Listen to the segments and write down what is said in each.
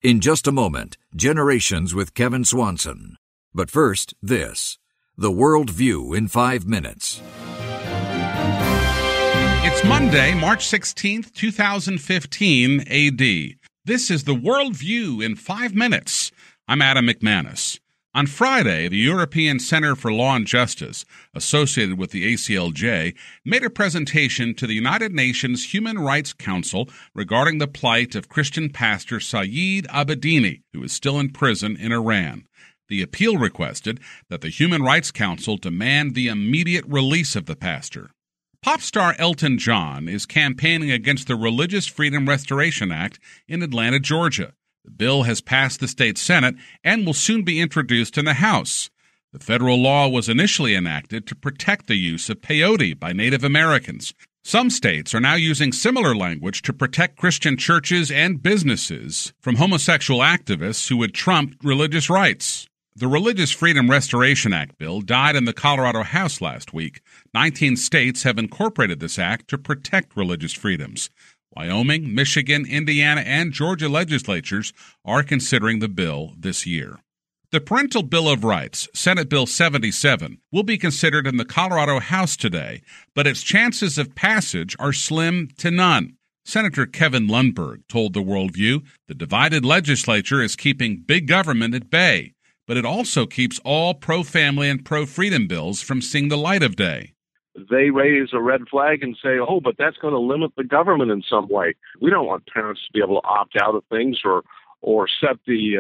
In just a moment, Generations with Kevin Swanson. But first, this. The World View in 5 minutes. It's Monday, March 16th, 2015 AD. This is the World View in 5 minutes. I'm Adam McManus. On Friday, the European Center for Law and Justice, associated with the ACLJ, made a presentation to the United Nations Human Rights Council regarding the plight of Christian pastor Saeed Abedini, who is still in prison in Iran. The appeal requested that the Human Rights Council demand the immediate release of the pastor. Pop star Elton John is campaigning against the Religious Freedom Restoration Act in Atlanta, Georgia. The bill has passed the state Senate and will soon be introduced in the House. The federal law was initially enacted to protect the use of peyote by Native Americans. Some states are now using similar language to protect Christian churches and businesses from homosexual activists who would trump religious rights. The Religious Freedom Restoration Act bill died in the Colorado House last week. 19 states have incorporated this act to protect religious freedoms. Wyoming, Michigan, Indiana, and Georgia legislatures are considering the bill this year. The Parental Bill of Rights, Senate Bill 77, will be considered in the Colorado House today, but its chances of passage are slim to none. Senator Kevin Lundberg told the Worldview the divided legislature is keeping big government at bay, but it also keeps all pro-family and pro-freedom bills from seeing the light of day. They raise a red flag and say, oh, but that's going to limit the government in some way. We don't want parents to be able to opt out of things or set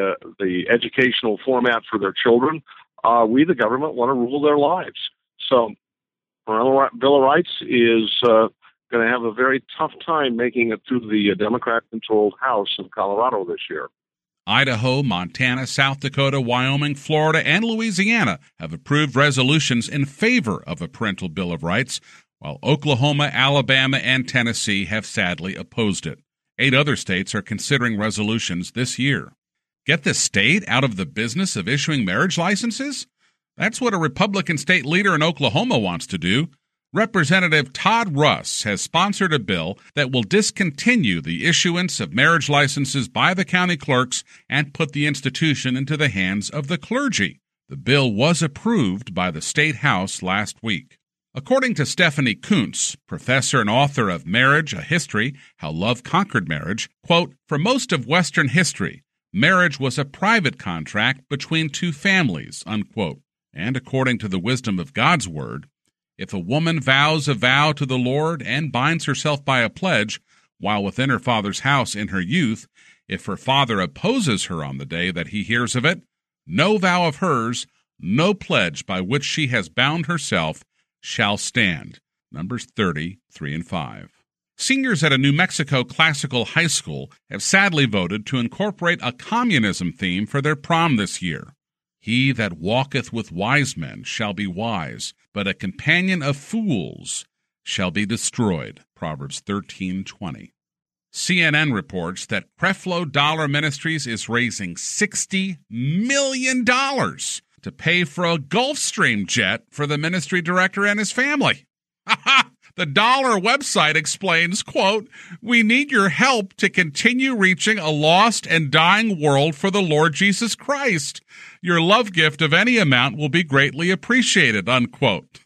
the educational format for their children. We, the government, want to rule their lives. So Parental Bill of Rights is going to have a very tough time making it through the Democrat-controlled House in Colorado this year. Idaho, Montana, South Dakota, Wyoming, Florida, and Louisiana have approved resolutions in favor of a Parental Bill of Rights, while Oklahoma, Alabama, and Tennessee have sadly opposed it. 8 other states are considering resolutions this year. Get the state out of the business of issuing marriage licenses? That's what a Republican state leader in Oklahoma wants to do. Representative Todd Russ has sponsored a bill that will discontinue the issuance of marriage licenses by the county clerks and put the institution into the hands of the clergy. The bill was approved by the state house last week. According to Stephanie Kuntz, professor and author of Marriage, A History, How Love Conquered Marriage, quote, for most of Western history, marriage was a private contract between two families, unquote. And according to the wisdom of God's word, if a woman vows a vow to the Lord and binds herself by a pledge while within her father's house in her youth, if her father opposes her on the day that he hears of it, no vow of hers, no pledge by which she has bound herself shall stand. Numbers 30, 3 and 5. Seniors at a New Mexico classical high school have sadly voted to incorporate a communism theme for their prom this year. He that walketh with wise men shall be wise, but a companion of fools shall be destroyed. Proverbs 13:20. CNN reports that Creflo Dollar Ministries is raising $60 million to pay for a Gulfstream jet for the ministry director and his family. The Dollar website explains, quote, we need your help to continue reaching a lost and dying world for the Lord Jesus Christ. Your love gift of any amount will be greatly appreciated, unquote.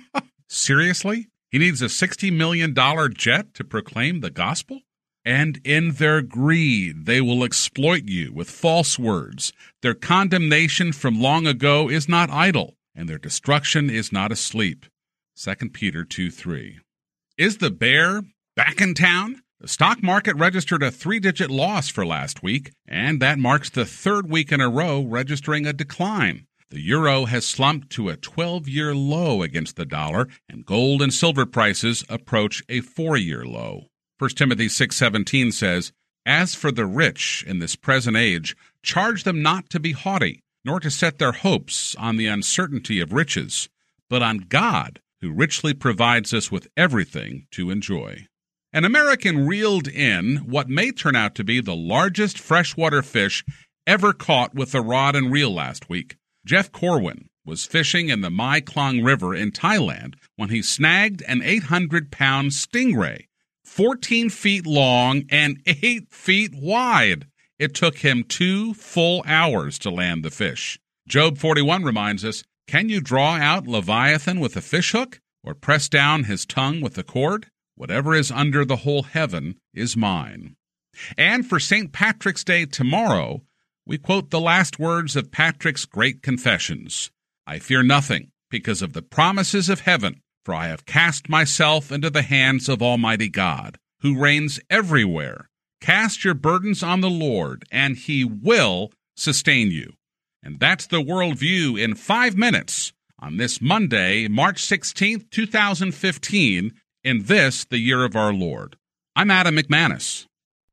Seriously? He needs a $60 million jet to proclaim the gospel? And in their greed, they will exploit you with false words. Their condemnation from long ago is not idle, and their destruction is not asleep. 2 Peter 2:3. Is the bear back in town? The stock market registered a 3-digit loss for last week, and that marks the 3rd week in a row registering a decline. The euro has slumped to a 12-year low against the dollar, and gold and silver prices approach a 4-year low. 1 Timothy 6:17 says, as for the rich in this present age, charge them not to be haughty, nor to set their hopes on the uncertainty of riches, but on God, who richly provides us with everything to enjoy. An American reeled in what may turn out to be the largest freshwater fish ever caught with a rod and reel last week. Jeff Corwin was fishing in the Mai Klong River in Thailand when he snagged an 800-pound stingray, 14 feet long and 8 feet wide. It took him 2 full hours to land the fish. Job 41 reminds us, can you draw out Leviathan with a fishhook, or press down his tongue with a cord? Whatever is under the whole heaven is mine. And for St. Patrick's Day tomorrow, we quote the last words of Patrick's great confessions. I fear nothing, because of the promises of heaven, for I have cast myself into the hands of Almighty God, who reigns everywhere. Cast your burdens on the Lord, and He will sustain you. And that's the Worldview in 5 minutes on this Monday, March 16th, 2015, in this, the year of our Lord. I'm Adam McManus.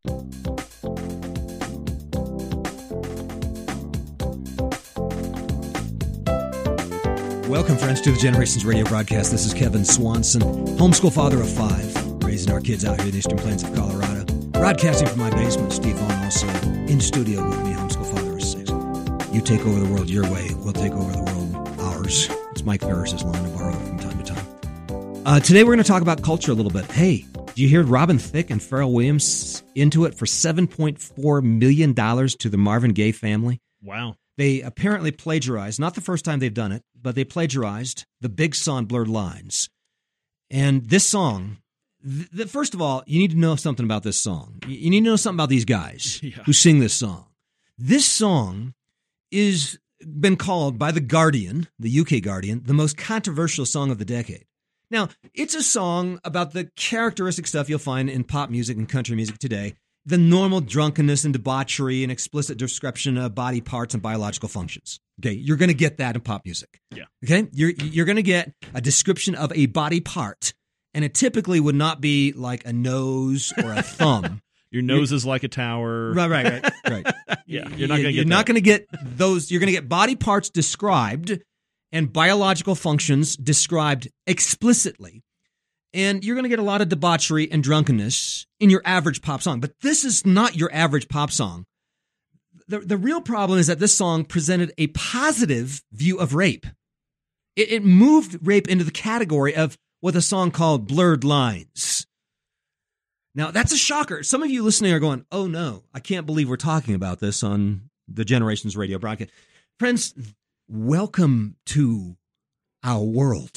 Welcome, friends, to the Generations Radio broadcast. This is Kevin Swanson, homeschool father of 5, raising our kids out here in the Eastern Plains of Colorado. Broadcasting from my basement, Steve Vaughn also in studio with me, homeschool father of 6. You take over the world your way, we'll take over the world ours. It's Mike Ferris's line to borrow from time to time. Today we're going to talk about culture a little bit. Hey, do you hear Robin Thicke and Pharrell Williams into it for $7.4 million to the Marvin Gaye family? Wow. They apparently plagiarized, not the first time they've done it, but they plagiarized the big song Blurred Lines. And this song, first of all, you need to know something about this song. You need to know something about these guys who sing this song. This song is been called by The Guardian, the UK Guardian, the most controversial song of the decade. Now, it's a song about the characteristic stuff you'll find in pop music and country music today, the normal drunkenness and debauchery and explicit description of body parts and biological functions. Okay, you're going to get that in pop music. Yeah. Okay, you're going to get a description of a body part, and it typically would not be like a nose or a thumb. Your nose is like a tower. Right. Yeah, you're not going to get You're not going to get those. You're going to get body parts described and biological functions described explicitly. And you're going to get a lot of debauchery and drunkenness in your average pop song. But this is not your average pop song. The real problem is that this song presented a positive view of rape. It moved rape into the category of what the song called Blurred Lines. Now, that's a shocker. Some of you listening are going, oh no, I can't believe we're talking about this on the Generations Radio broadcast. Friends, welcome to our world.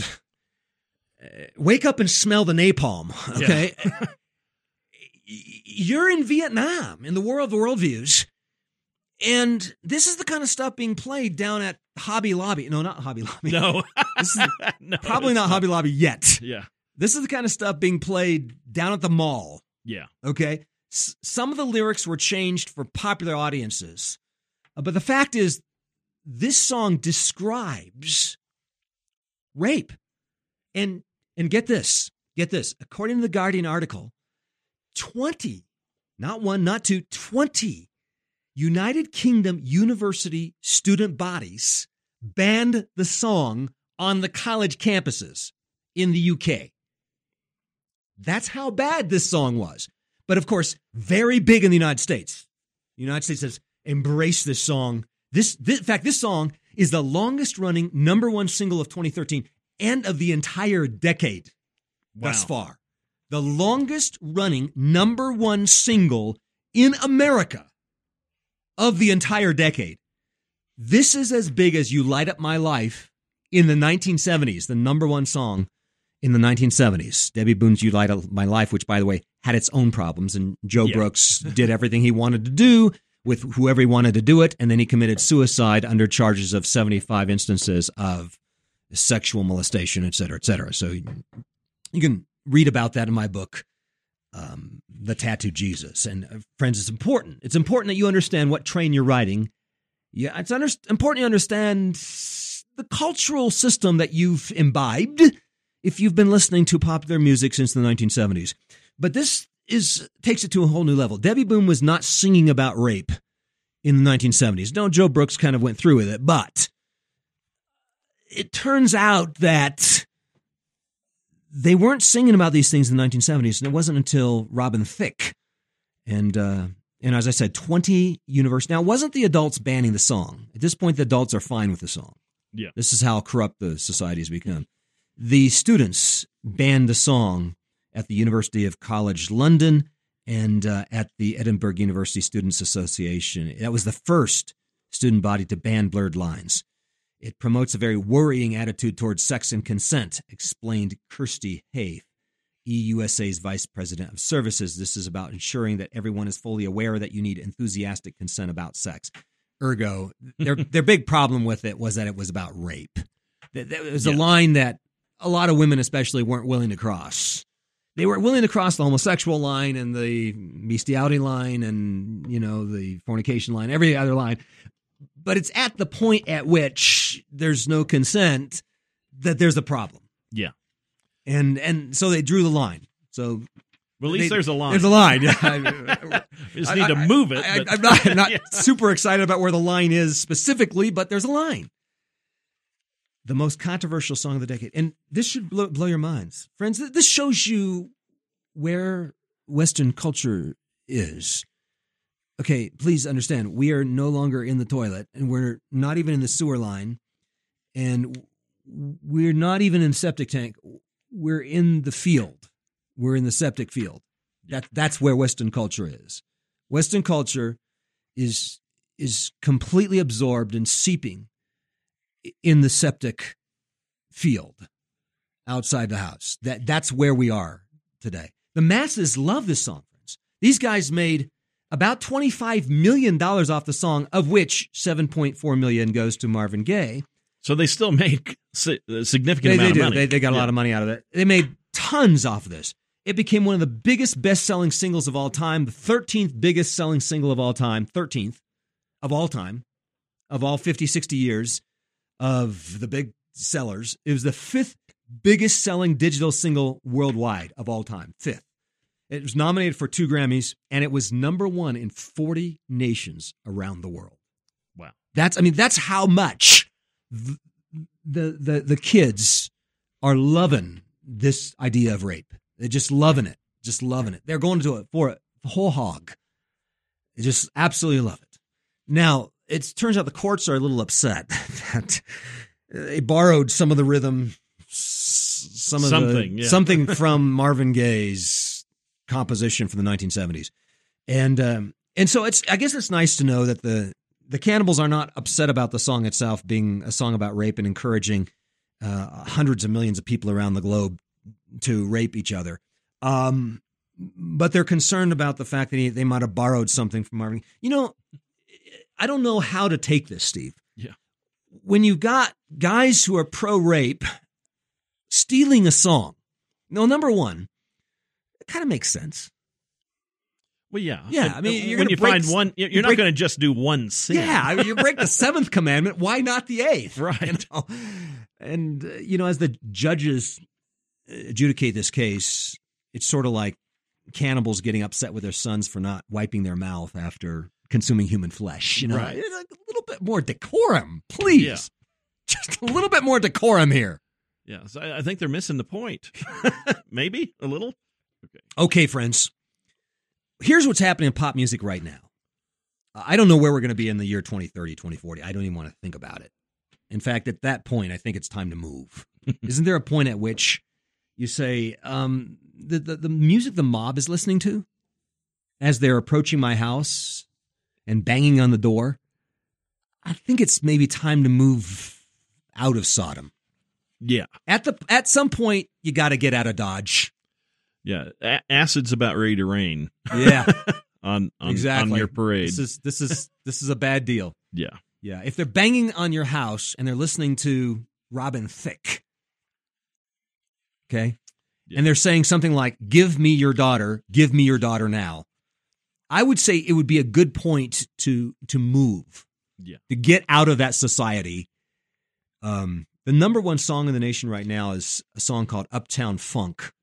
Wake up and smell the napalm, okay? Yeah. You're in Vietnam, in the world of worldviews, and this is the kind of stuff being played down at Hobby Lobby. No, not Hobby Lobby. No. This is probably not Hobby Lobby yet. Yeah. This is the kind of stuff being played down at the mall. Yeah. Okay? Some of the lyrics were changed for popular audiences, but the fact is, this song describes rape. And get this. According to the Guardian article, 20, not one, not two, 20 United Kingdom university student bodies banned the song on the college campuses in the UK. That's how bad this song was. But of course, very big in the United States. The United States has embraced this song. In fact, this song is the longest running #1 single of 2013 and of the entire decade thus far. The longest running #1 single in America of the entire decade. This is as big as You Light Up My Life in the 1970s, the #1 song in the 1970s. Debbie Boone's You Light Up My Life, which, by the way, had its own problems, and Joe Brooks did everything he wanted to do with whoever he wanted to do it, and then he committed suicide under charges of 75 instances of sexual molestation, et cetera, et cetera. So you can read about that in my book, The Tattooed Jesus. And friends, it's important. It's important that you understand what train you're riding. Yeah, it's important you understand the cultural system that you've imbibed if you've been listening to popular music since the 1970s. But this takes it to a whole new level. Debbie Boone was not singing about rape in the 1970s. No, Joe Brooks kind of went through with it, but it turns out that they weren't singing about these things in the 1970s, and it wasn't until Robin Thicke and as I said, 20 universities. Now, it wasn't the adults banning the song. At this point, the adults are fine with the song. Yeah. This is how corrupt the society has become. The students banned the song at the University of College London and at the Edinburgh University Students Association. That was the first student body to ban blurred lines. It promotes a very worrying attitude towards sex and consent, explained Kirsty Haith, EUSA's Vice President of Services. This is about ensuring that everyone is fully aware that you need enthusiastic consent about sex. Ergo, their big problem with it was that it was about rape. It was a line that a lot of women especially weren't willing to cross. They were willing to cross the homosexual line and the bestiality line and, the fornication line, every other line. But it's at the point at which there's no consent that there's a problem. Yeah. And so they drew the line. So well, at least there's a line. There's a line. We just need to move it. I'm not super excited about where the line is specifically, but there's a line. The most controversial song of the decade. And this should blow your minds. Friends, this shows you where Western culture is. Okay, please understand, we are no longer in the toilet, and we're not even in the sewer line, and we're not even in the septic tank. We're in the field. We're in the septic field. That's where Western culture is. Western culture is completely absorbed and seeping in the septic field outside the house. That's where we are today. The masses love this song, friends. These guys made about $25 million off the song, of which $7.4 million goes to Marvin Gaye. So they still make a significant amount of money. They got a lot of money out of it. They made tons off of this. It became one of the biggest best-selling singles of all time, the 13th biggest selling single of all time, 13th of all time, of all 50, 60 years of the big sellers. It was the 5th biggest selling digital single worldwide of all time, 5th. It was nominated for 2 Grammys, and it was number 1 in 40 nations around the world. Wow. That's how much the kids are loving this idea of rape. They're just loving it. They're going to do it for the whole hog. They just absolutely love it. Now, it turns out the courts are a little upset that they borrowed some of the rhythm, something from Marvin Gaye's composition from the 1970s. And so I guess it's nice to know that the Cannibals are not upset about the song itself being a song about rape and encouraging hundreds of millions of people around the globe to rape each other. But they're concerned about the fact that they might have borrowed something from Marvin. I don't know how to take this, Steve. Yeah. When you've got guys who are pro-rape stealing a song, number one, it kind of makes sense. Well, yeah. Yeah, I mean, when you find one, you're not going to just do one sin. Yeah, I mean, you break the 7th commandment. Why not the 8th? Right. And, as the judges adjudicate this case, it's sort of like cannibals getting upset with their sons for not wiping their mouth after consuming human flesh. Right. A little bit more decorum, please. Yeah. Just a little bit more decorum here. Yeah, so I think they're missing the point. Maybe a little. Okay, friends. Here's what's happening in pop music right now. I don't know where we're going to be in the year 2030, 2040. I don't even want to think about it. In fact, at that point, I think it's time to move. Isn't there a point at which you say, the music the mob is listening to as they're approaching my house and banging on the door, I think it's maybe time to move out of Sodom. Yeah. At some point, you got to get out of Dodge. Yeah, acid's about ready to rain. Yeah, on exactly. On your parade. This is a bad deal. Yeah, yeah. If they're banging on your house and they're listening to Robin Thicke, okay, and they're saying something like "Give me your daughter now," I would say it would be a good point to move. Yeah, to get out of that society. The number 1 song in the nation right now is a song called "Uptown Funk."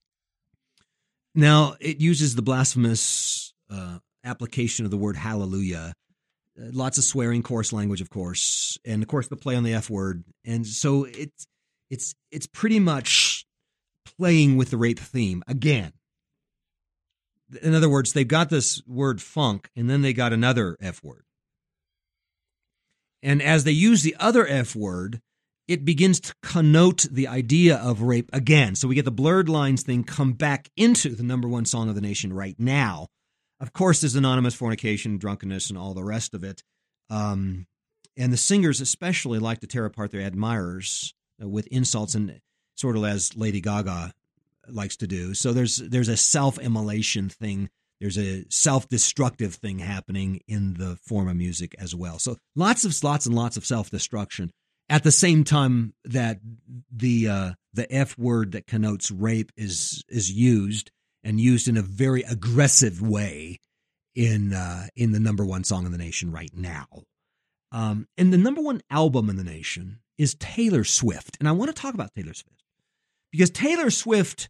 Now, it uses the blasphemous application of the word hallelujah. Lots of swearing, coarse language, of course. And, of course, the play on the F word. And so it's pretty much playing with the rape theme again. In other words, they've got this word funk, and then they got another F word. And as they use the other F word, it begins to connote the idea of rape again. So we get the blurred lines thing come back into the number one song of the nation right now. Of course, there's anonymous fornication, drunkenness, and all the rest of it. And the singers especially like to tear apart their admirers with insults, and sort of as Lady Gaga likes to do. So there's a self-immolation thing. There's a self-destructive thing happening in the form of music as well. So lots and lots of self-destruction. At the same time that the F word that connotes rape is used, and used in a very aggressive way in the number one song in the nation right now. And the number one album in the nation is Taylor Swift. And I want to talk about Taylor Swift because Taylor Swift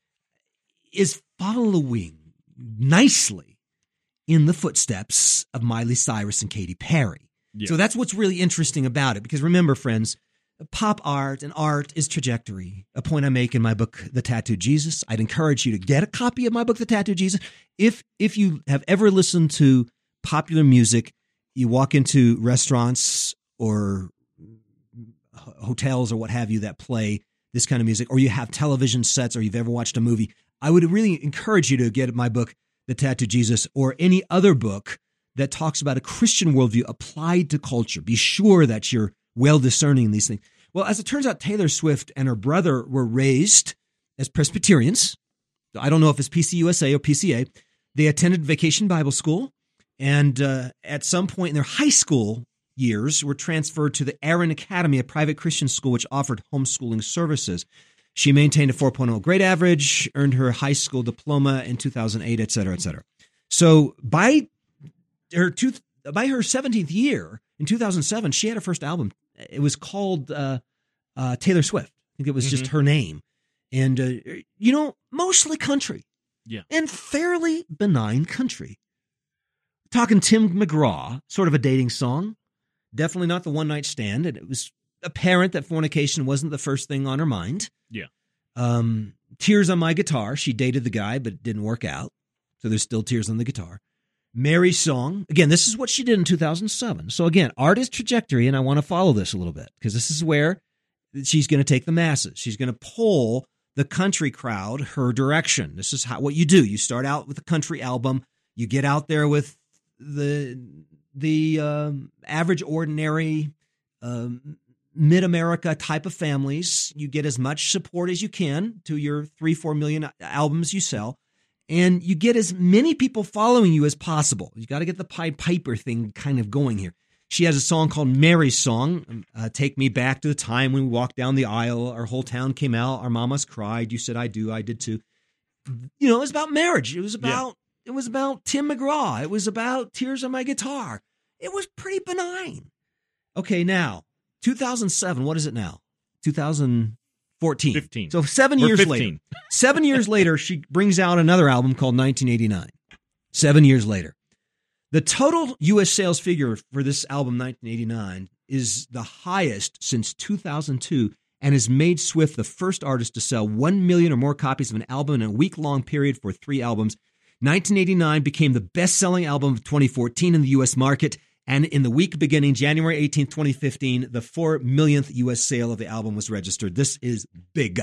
is following nicely in the footsteps of Miley Cyrus and Katy Perry. Yeah. So that's what's really interesting about it. Because remember, friends, pop art and art is trajectory, a point I make in my book, The Tattooed Jesus. I'd encourage you to get a copy of my book, The Tattooed Jesus. If you have ever listened to popular music, you walk into restaurants or hotels or what have you that play this kind of music, or you have television sets, or you've ever watched a movie, I would really encourage you to get my book, The Tattooed Jesus, or any other book that talks about a Christian worldview applied to culture. Be sure that you're well discerning in these things. Well, as it turns out, Taylor Swift and her brother were raised as Presbyterians. I don't know if it's PCUSA or PCA. They attended Vacation Bible School, and at some point in their high school years were transferred to the Aaron Academy, a private Christian school which offered homeschooling services. She maintained a 4.0 grade average, earned her high school diploma in 2008, et cetera, et cetera. So by her 17th year, in 2007, she had her first album. It was called Taylor Swift. I think it was just her name. And, mostly country. Yeah. And fairly benign country. Talking Tim McGraw, sort of a dating song. Definitely not the one-night stand. And it was apparent that fornication wasn't the first thing on her mind. Yeah. Tears on My Guitar. She dated the guy, but it didn't work out. So there's still tears on the guitar. Mary's Song. Again, this is what she did in 2007. So again, art is trajectory, and I want to follow this a little bit because this is where she's going to take the masses. She's going to pull the country crowd her direction. This is what you do. You start out with a country album. You get out there with the average, ordinary, mid-America type of families. You get as much support as you can to your 3-4 million albums you sell. And you get as many people following you as possible. You got to get the Pied Piper thing kind of going here. She has a song called Mary's Song. Take me back to the time when we walked down the aisle. Our whole town came out. Our mamas cried. You said, I do. I did too. It was about marriage. It was about Tim McGraw. It was about Tears on My Guitar. It was pretty benign. Okay, now, 2007. What is it now? 2014. 15. So 7 years later. 7 years later, she brings out another album called 1989. 7 years later. The total U.S. sales figure for this album, 1989, is the highest since 2002 and has made Swift the first artist to sell 1 million or more copies of an album in a week-long period for 3 albums. 1989 became the best-selling album of 2014 in the U.S. market, and in the week beginning January 18, 2015, the 4 millionth U.S. sale of the album was registered. This is big.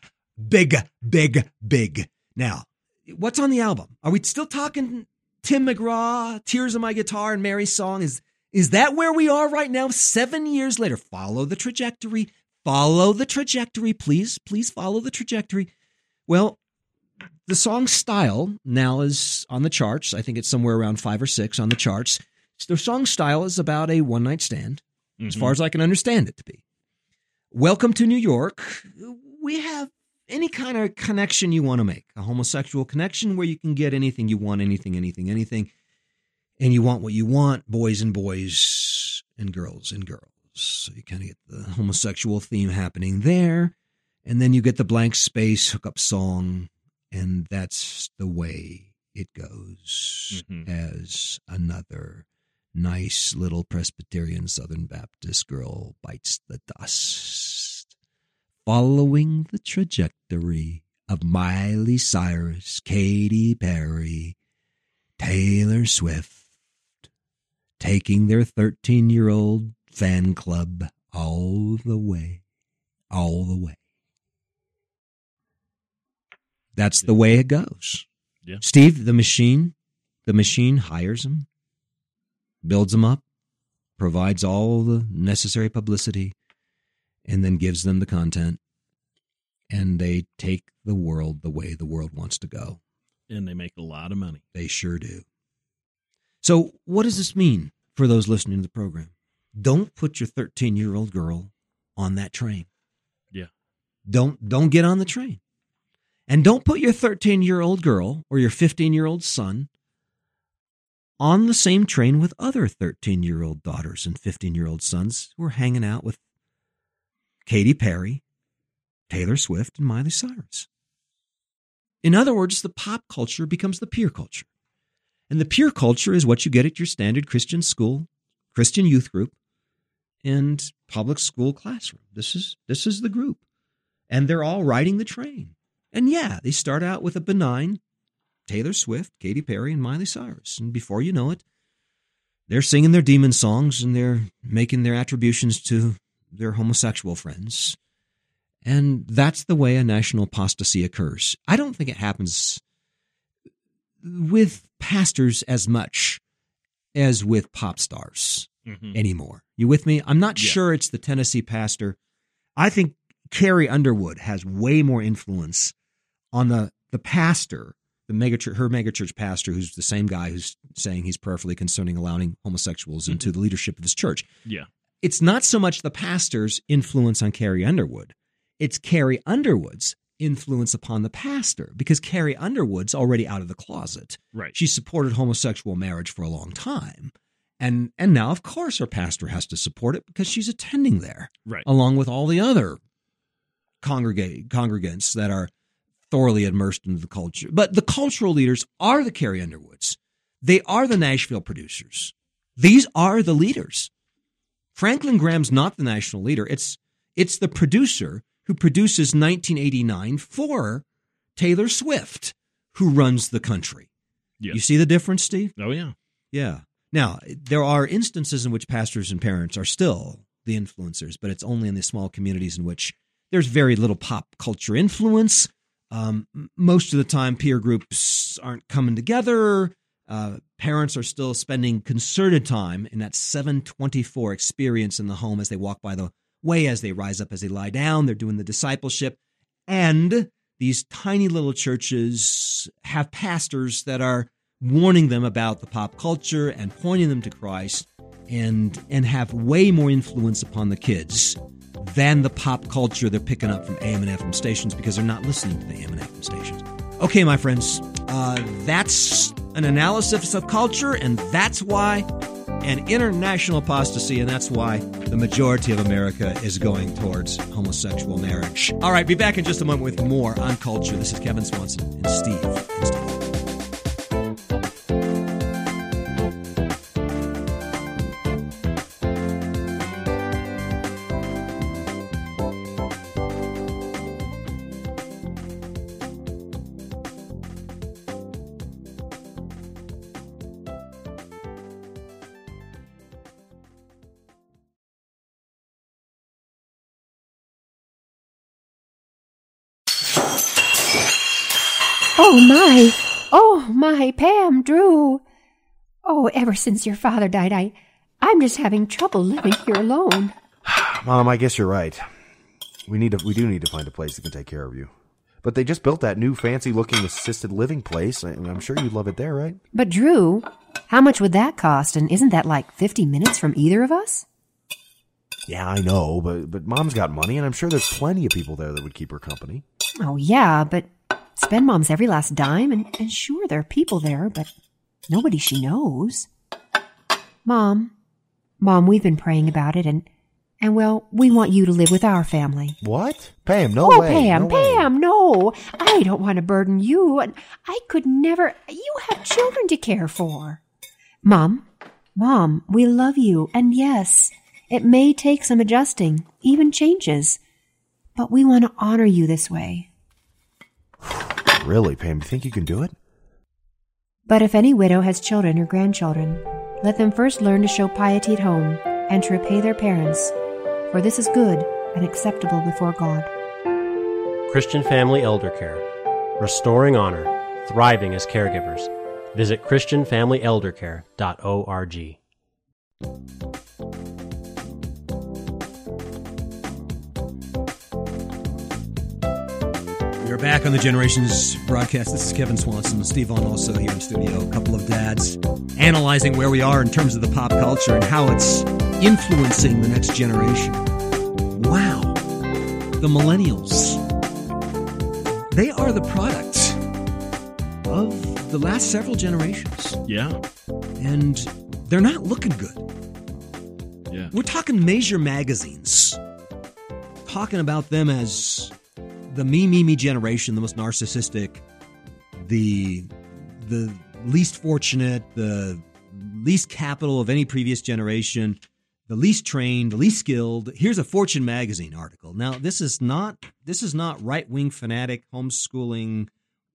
Big. Now, what's on the album? Are we still talking Tim McGraw, Tears on My Guitar, and Mary's Song? Is that where we are right now, 7 years later? Follow the trajectory. Follow the trajectory, please. Please follow the trajectory. Well, the song Style now is on the charts. I think it's somewhere around 5 or 6 on the charts. The song Style is about a one-night stand, as far as I can understand it to be. Welcome to New York. We have any kind of connection you want to make, a homosexual connection where you can get anything you want, anything, and you want what you want, boys and boys and girls and girls. So you kind of get the homosexual theme happening there, and then you get the blank space hookup song, and that's the way it goes as another nice little Presbyterian Southern Baptist girl bites the dust. Following the trajectory of Miley Cyrus, Katy Perry, Taylor Swift, taking their 13-year-old fan club all the way, all the way. That's the way it goes. Yeah. Steve, the machine hires them, builds them up, provides all the necessary publicity, and then gives them the content. And they take the world the way the world wants to go. And they make a lot of money. They sure do. So what does this mean for those listening to the program? Don't put your 13-year-old girl on that train. Yeah. Don't get on the train. And don't put your 13-year-old girl or your 15-year-old son on the same train with other 13-year-old daughters and 15-year-old sons who are hanging out with Katy Perry, Taylor Swift, and Miley Cyrus. In other words, the pop culture becomes the peer culture. And the peer culture is what you get at your standard Christian school, Christian youth group, and public school classroom. This is the group. And they're all riding the train. And yeah, they start out with a benign Taylor Swift, Katy Perry, and Miley Cyrus. And before you know it, they're singing their demon songs and they're making their attributions to their homosexual friends. And that's the way a national apostasy occurs. I don't think it happens with pastors as much as with pop stars anymore. You with me? I'm not sure it's the Tennessee pastor. I think Carrie Underwood has way more influence on the pastor, her megachurch pastor, who's the same guy who's saying he's prayerfully concerning allowing homosexuals into the leadership of his church. Yeah. It's not so much the pastor's influence on Carrie Underwood. It's Carrie Underwood's influence upon the pastor, because Carrie Underwood's already out of the closet. Right. She supported homosexual marriage for a long time. And now, of course, her pastor has to support it because she's attending there, right, along with all the other congregants that are thoroughly immersed into the culture. But the cultural leaders are the Carrie Underwoods. They are the Nashville producers. These are the leaders. Franklin Graham's not the national leader. It's the producer who produces 1989 for Taylor Swift, who runs the country. Yeah. You see the difference, Steve? Oh, yeah. Yeah. Now, there are instances in which pastors and parents are still the influencers, but it's only in the small communities in which there's very little pop culture influence. Most of the time, peer groups aren't coming together. Parents are still spending concerted time in that 724 experience in the home as they walk by the way, as they rise up, as they lie down. They're doing the discipleship. And these tiny little churches have pastors that are warning them about the pop culture and pointing them to Christ, and have way more influence upon the kids than the pop culture they're picking up from AM and FM stations, because they're not listening to the AM and FM stations. Okay, my friends, that's an analysis of culture, and that's why an international apostasy, and that's why the majority of America is going towards homosexual marriage. All right, be back in just a moment with more on culture. This is Kevin Swanson and Steve. Oh my, Pam, Drew. Oh, ever since your father died, I'm just having trouble living here alone. Mom, I guess you're right. We do need to find a place that can take care of you. But they just built that new fancy-looking assisted living place. I'm sure you'd love it there, right? But Drew, how much would that cost? And isn't that like 50 minutes from either of us? Yeah, I know, but Mom's got money, and I'm sure there's plenty of people there that would keep her company. Oh, yeah, but spend Mom's every last dime, and sure, there are people there, but nobody she knows. Mom, we've been praying about it, and well, we want you to live with our family. What? Pam, no way. Pam, no. I don't want to burden you, and I could never. You have children to care for. Mom, we love you, and yes, it may take some adjusting, even changes, but we want to honor you this way. Really, Pam? You think you can do it? But if any widow has children or grandchildren, let them first learn to show piety at home and to repay their parents, for this is good and acceptable before God. Christian Family Elder Care. Restoring honor, thriving as caregivers. Visit ChristianFamilyElderCare.org. We're back on the Generations broadcast. This is Kevin Swanson, Steve Vaughn also here in studio. A couple of dads analyzing where we are in terms of the pop culture and how it's influencing the next generation. Wow. The millennials. They are the product of the last several generations. Yeah. And they're not looking good. Yeah. We're talking major magazines talking about them as the me generation, the most narcissistic, the least fortunate, the least capital of any previous generation, the least trained, the least skilled. Here's a Fortune magazine article. Now, this is not right-wing fanatic homeschooling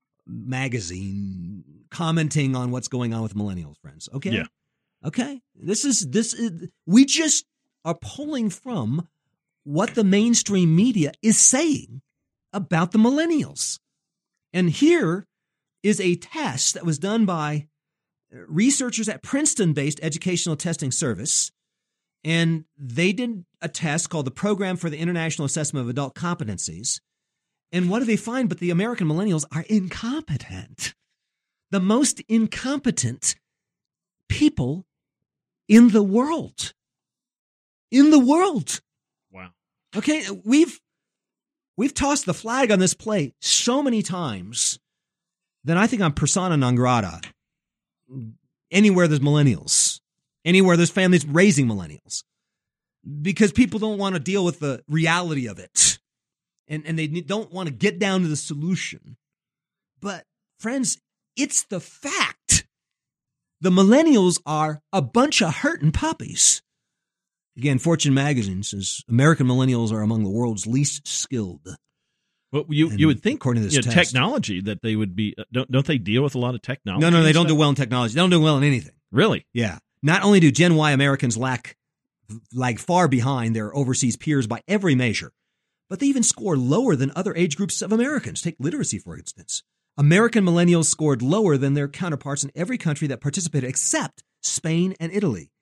magazine commenting on what's going on with millennials, friends. Okay? Yeah. Okay? This is we just are pulling from what the mainstream media is saying about the millennials. And here is a test that was done by researchers at Princeton-based Educational Testing Service, and they did a test called the Program for the International Assessment of Adult Competencies. And what do they find? But the American millennials are incompetent. The most incompetent people in the world. In the world. Wow. Okay, we've tossed the flag on this plate so many times that I think I'm persona non grata anywhere there's millennials, anywhere there's families raising millennials, because people don't want to deal with the reality of it, and they don't want to get down to the solution. But, friends, it's the fact. The millennials are a bunch of hurting puppies. Again, Fortune magazine says American millennials are among the world's least skilled. Well, you would think, according to this test, technology, that they would be. Don't they deal with a lot of technology? No, they don't do well in technology. They don't do well in anything. Really? Yeah. Not only do Gen Y Americans lag far behind their overseas peers by every measure, but they even score lower than other age groups of Americans. Take literacy, for instance. American millennials scored lower than their counterparts in every country that participated except Spain and Italy.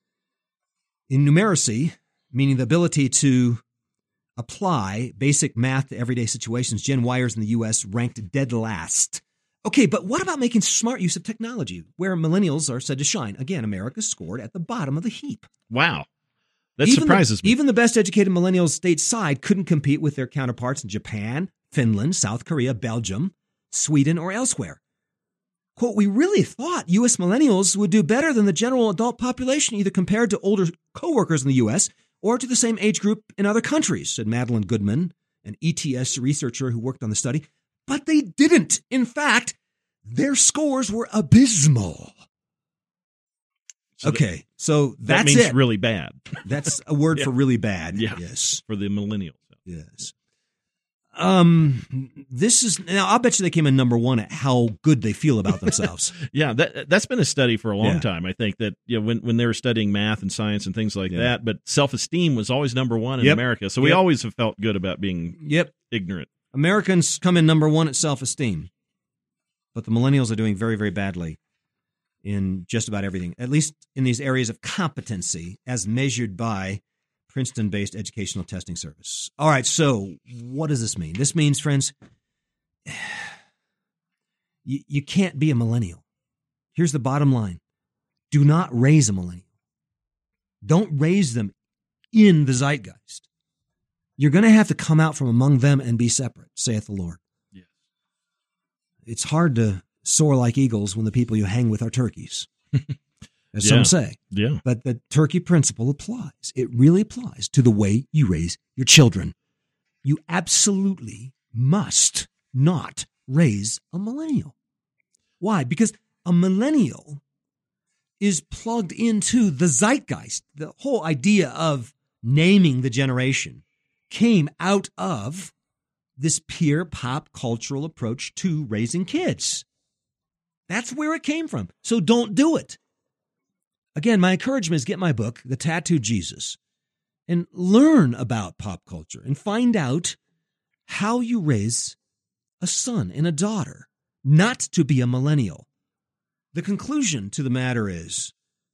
In numeracy, meaning the ability to apply basic math to everyday situations, Gen Yers in the U.S. ranked dead last. Okay, but what about making smart use of technology, where millennials are said to shine? Again, America scored at the bottom of the heap. Wow. That surprises me. Even the best educated millennials stateside couldn't compete with their counterparts in Japan, Finland, South Korea, Belgium, Sweden, or elsewhere. Quote, we really thought U.S. millennials would do better than the general adult population, either compared to older coworkers in the U.S. or to the same age group in other countries, said Madeline Goodman, an ETS researcher who worked on the study. But they didn't. In fact, their scores were abysmal. So that means it. Really bad. That's a word for really bad. Yeah. Yes. For the millennials. Yes. This is now. I'll bet you they came in number one at how good they feel about themselves. Yeah, that's been a study for a long time. I think that when they were studying math and science and things like that, but self-esteem was always number one in America. So we always have felt good about being ignorant. Americans come in number one at self-esteem, but the millennials are doing very, very badly in just about everything, at least in these areas of competency as measured by Princeton-based Educational Testing Service. All right, so what does this mean? This means, friends, you can't be a millennial. Here's the bottom line. Do not raise a millennial. Don't raise them in the zeitgeist. You're going to have to come out from among them and be separate, saith the Lord. Yes. It's hard to soar like eagles when the people you hang with are turkeys. As some say. Yeah. But the turkey principle applies. It really applies to the way you raise your children. You absolutely must not raise a millennial. Why? Because a millennial is plugged into the zeitgeist. The whole idea of naming the generation came out of this pure pop cultural approach to raising kids. That's where it came from. So don't do it. Again, my encouragement is get my book, The Tattooed Jesus, and learn about pop culture and find out how you raise a son and a daughter not to be a millennial. The conclusion to the matter is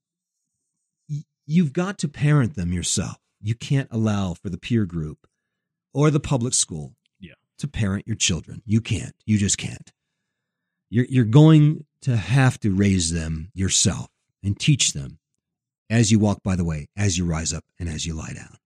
you've got to parent them yourself. You can't allow for the peer group or the public school to parent your children. You can't. You just can't. You're going to have to raise them yourself and teach them as you walk by the way, as you rise up, and as you lie down.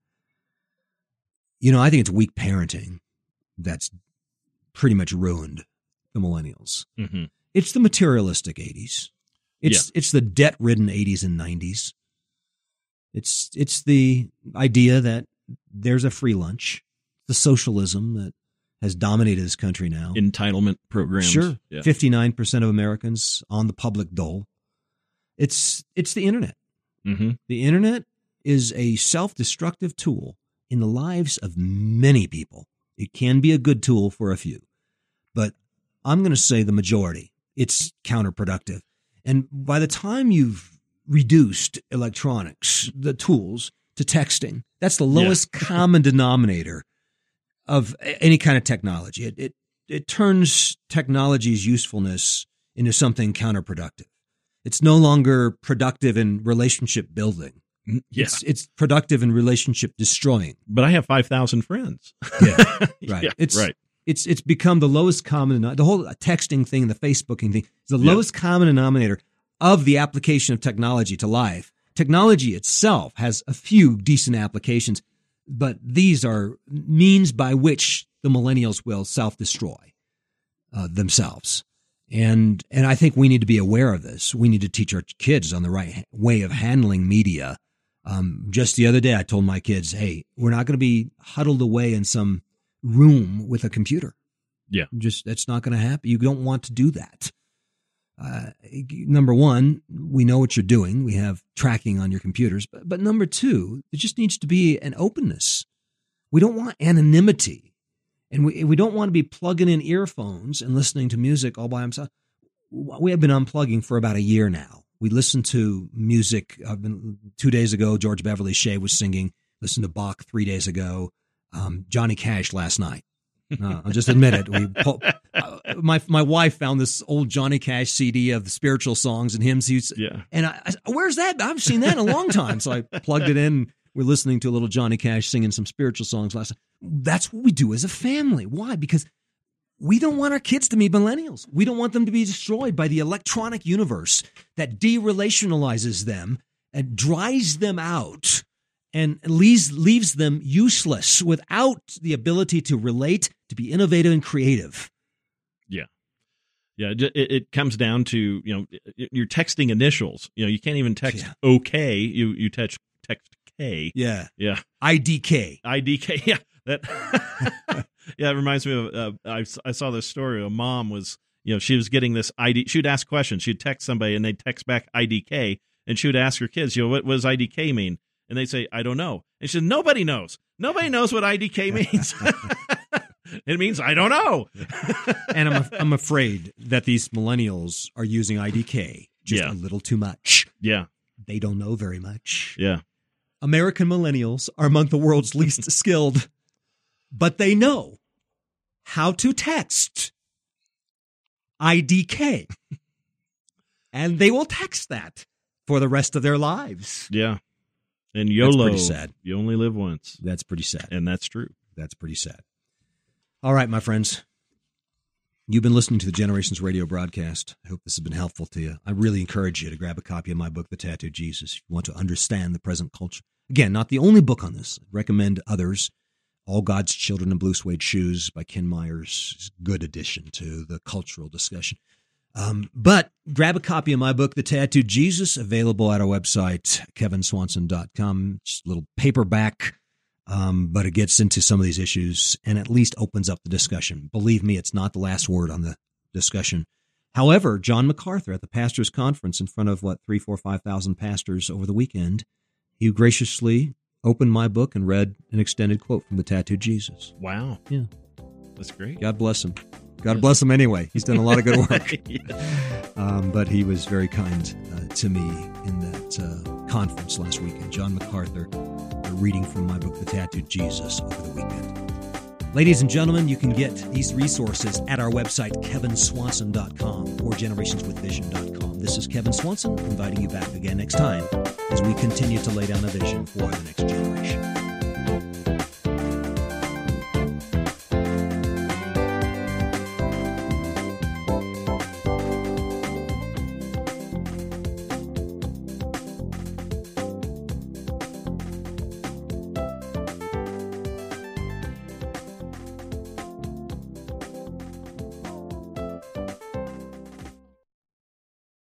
You know, I think it's weak parenting that's pretty much ruined the millennials. Mm-hmm. It's the materialistic 80s. It's the debt-ridden 80s and 90s. It's the idea that there's a free lunch, the socialism that has dominated this country now. Entitlement programs. Sure. Yeah. 59% of Americans on the public dole. It's the internet. Mm-hmm. The internet is a self-destructive tool in the lives of many people. It can be a good tool for a few, but I'm going to say the majority, it's counterproductive. And by the time you've reduced electronics, the tools, to texting, that's the lowest common denominator of any kind of technology. It turns technology's usefulness into something counterproductive. It's no longer productive in relationship building. Yeah. It's productive in relationship destroying. But I have 5,000 friends. Yeah, right. Yeah, It's become the lowest common, the whole texting thing, the Facebooking thing, is the lowest common denominator of the application of technology to life. Technology itself has a few decent applications, but these are means by which the millennials will self-destroy themselves. And I think we need to be aware of this. We need to teach our kids on the right way of handling media. Just the other day, I told my kids, hey, we're not going to be huddled away in some room with a computer. Yeah. That's not going to happen. You don't want to do that. Number one, we know what you're doing. We have tracking on your computers. But number two, there just needs to be an openness. We don't want anonymity. And we don't want to be plugging in earphones and listening to music all by himself. We have been unplugging for about a year now. We listened to music. 2 days ago, George Beverly Shea was singing. Listened to Bach 3 days ago. Johnny Cash last night. I'll just admit it. My wife found this old Johnny Cash CD of the spiritual songs and hymns. And I where's that? I haven't seen that in a long time. So I plugged it in. We're listening to a little Johnny Cash singing some spiritual songs last night. That's what we do as a family. Why? Because we don't want our kids to be millennials. We don't want them to be destroyed by the electronic universe that derelationalizes them and dries them out and leaves them useless without the ability to relate, to be innovative and creative. Yeah. Yeah, it comes down to, your texting initials. You can't even text okay. You text K. Yeah. Yeah. IDK. Yeah. That it reminds me of I saw this story. A mom was, she was getting this ID. She would ask questions. She'd text somebody and they'd text back IDK, and she would ask her kids, what does IDK mean? And they'd say, I don't know. And she said, nobody knows. Nobody knows what IDK means. It means I don't know. And I'm afraid that these millennials are using IDK just a little too much. Yeah. They don't know very much. Yeah. American millennials are among the world's least skilled, but they know how to text IDK. And they will text that for the rest of their lives. Yeah. And YOLO. That's pretty sad. You only live once. That's pretty sad. And that's true. That's pretty sad. All right, my friends. You've been listening to the Generations Radio broadcast. I hope this has been helpful to you. I really encourage you to grab a copy of my book, The Tattooed Jesus, if you want to understand the present culture. Again, not the only book on this. I recommend others. All God's Children in Blue Suede Shoes by Ken Myers is a good addition to the cultural discussion. But grab a copy of my book, The Tattooed Jesus, available at our website, kevinswanson.com. Just a little paperback. But it gets into some of these issues and at least opens up the discussion. Believe me, it's not the last word on the discussion. However, John MacArthur at the pastors' conference in front of 5,000 pastors over the weekend, he graciously opened my book and read an extended quote from The Tattooed Jesus. Wow. Yeah. That's great. God bless him. God bless him anyway. He's done a lot of good work. But he was very kind to me in that conference last weekend. John MacArthur reading from my book, The Tattooed Jesus, over the weekend. Ladies and gentlemen, you can get these resources at our website, kevinswanson.com or generationswithvision.com. This is Kevin Swanson inviting you back again next time as we continue to lay down a vision for the next generation.